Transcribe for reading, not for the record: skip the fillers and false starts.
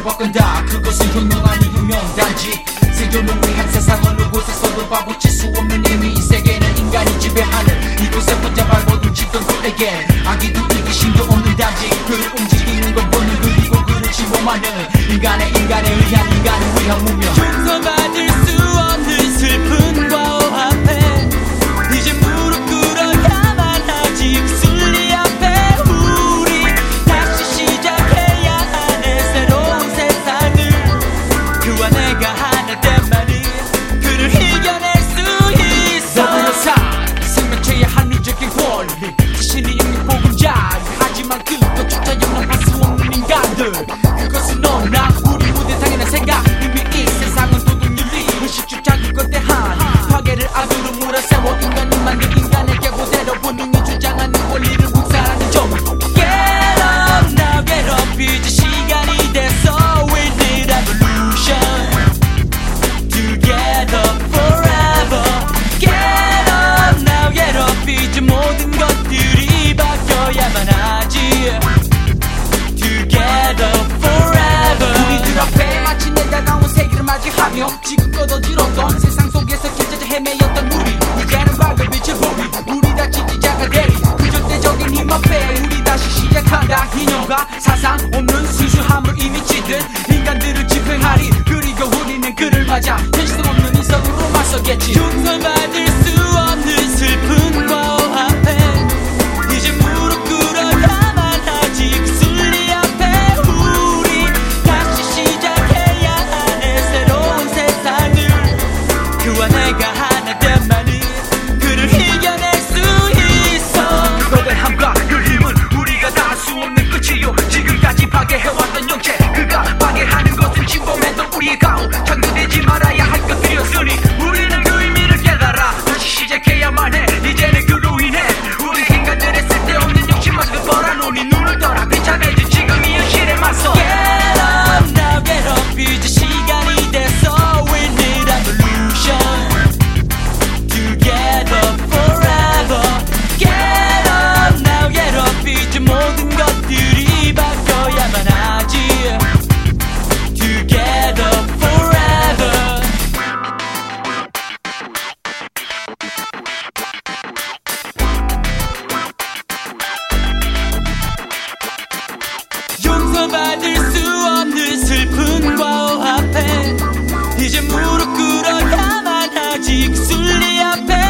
바꾼다. 그것은 혁명 아닌 혁명단지. 생존을 위한 세상 어느 곳에서도 바보칠 수 없는 의미. 이 세계는 인간이 지배하는 이곳에 혼자 발버둥 치던 그에겐 아기도 이기심도 없는 단지. 그를 움직이는 건 보는 그리고 그를 침범하는 인간의 의한 인간을 위한 무명. 용서받을 수 없는 슬픔과 오합해 이제 무릎 꿇어야만 하지. 그 순리 앞에 우리 다시 시작해야 하네. 새로운 세상을 그와 내가 하나 때만이 그를 이겨낼 수 있어. 더불어 살 생명체의 합리적인 권리 자신이 있는 보금자리. 하지만 끝도 쫓아오는 할 수 없는 인간들. 그것은 너나 우리 모두 당연한 생각. 이미 이 세상은 도덕윤리 의식주 자기 거대한 파괴를 악으로 몰아세워 인간이 만든 인간에게 그대로 본능이 주장하는 권리를 묵살하는 점. Get up now, get up. 이제 시간이 됐어. We need evolution together forever. Get up now, get up. 이제 모든 것들이 바뀌어야만 하지. Together forever. 우리들 앞에 마치 내다가온 세계를 맞이하며 지금껏 어지럽던 세상 속에서 결제져 헤매였던 우리. 이제는 밝은 빛을 보기 우리 다 지지자가 되리. 그 절대적인 힘 앞에 우리 다시 시작한다. 이념과 사상 없는 순수함을 이미 찌든 인간들을 집행하리. 그리고 우리는 그를 맞아 현실 없는 이성으로 맞서겠지. 용서받을 수 없는 슬픔과 오합해 이제 무릎 꿇어야만 하지. 그 순리 앞에 우리 다시 시작해야 하네. 새로운 세상을 그와 내가 하나 때만이 그를 이겨낼 수 있어. 거대함과 그 힘은 우리가 다 할 수 없는 끝이요. 지금까지 파괴해왔던 영체 그가 파괴하는 것은 침범했던 우리의 가오. 장려되지 말아야 할 것들이었으니 우리는 그 의미를 깨달아 다시 시작해야만 해. 이제는 그로 인해 우리 인간들의 쓸데없는 욕심마저 벌어놓으니 눈을 떠라 비참해진 지금 이 현실에 맞서. Get up now, get up. 이제 시간이 됐어. We need evolution together forever. Get up now, get up. 이제 모든 것들이 바뀌어야만 하지. Together forever. 용서받을 수 없는 슬픔과 오합해 이제 무릎 꿇어야만 하지. 그 순리 앞에